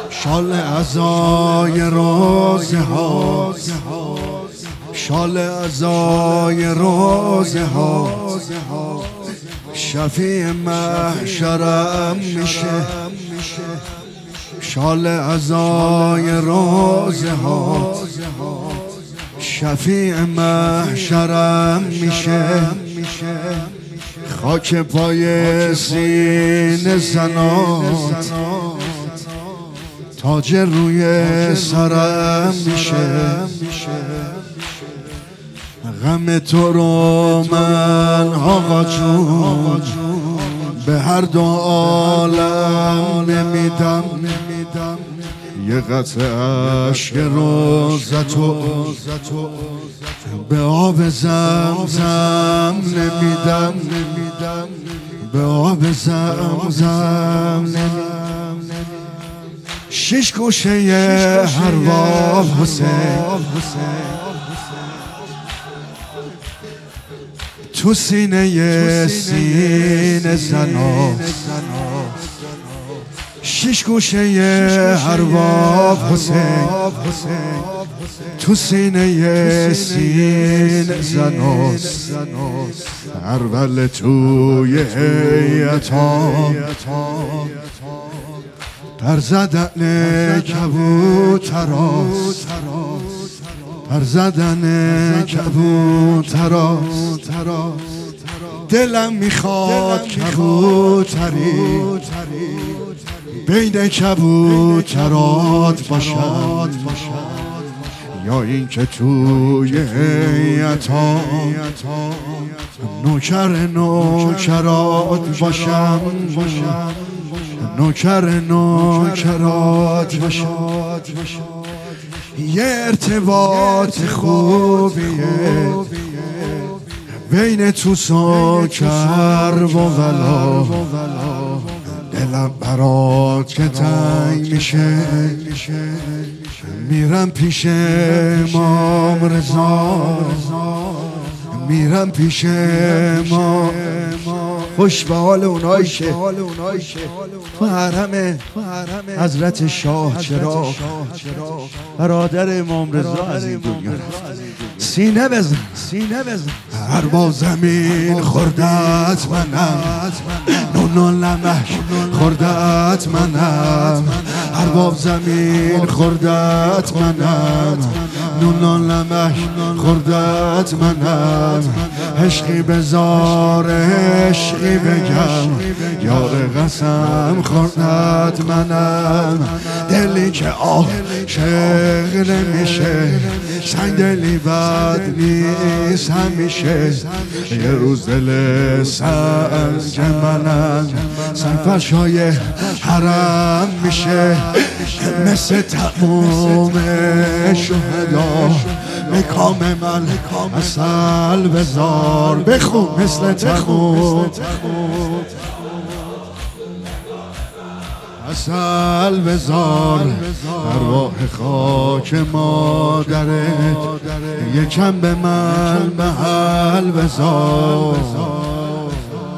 شال عزای روزه ها، شال عزای روزه ها، شفیع محشرم میشه. شال عزای روزه ها، شفیع محشرم میشه. خاک پای سینه زنات تاج روی سرم میشه. غم تو رو من آقا جون به هر دو عالم نمیدم. یه قطره عشق روزتو به آب زمزم نمیدم. به آب زمزم نمیدم. شش گوشه هر باب حسین تو سینه زناست. شش گوشه هر باب حسین تو سینه زناست. ارول توی هیئتام پر زدن کبوتراست. پر زدن کبوتراست. دلم میخواد کبوتری بین کبوترات باشم، یا این که توی هیئتام نوکرات باشم. نوکرات باشم. یه ارتباط خوبیه بین تو سوکر و ولا. دلم برات که تنگ میشه میرم پیش امام رضا. میرم پیش امام. خوش به حال اونایی که تو حرم حضرت شاه چراغ برادر امام رضا از این دنیا رفت. سینه بزن هر با زمین خوردت منم. نون نمک خوردت منم. هر با زمین خوردت منم. نون نمک خوردت منم. عشقی بزار عشقی بگم یار قسم خوردت منم. دلی که عاشق نمیشه سنگدلی بد نیست همیشه. یه روز دل سنگ منم سنگفشای حرم میشه. مثل تموم شهدا به کام من عسل بزار. بخون مثل تموم عسل بزار. ارواح خاک مادرت یکم به من محل بزار.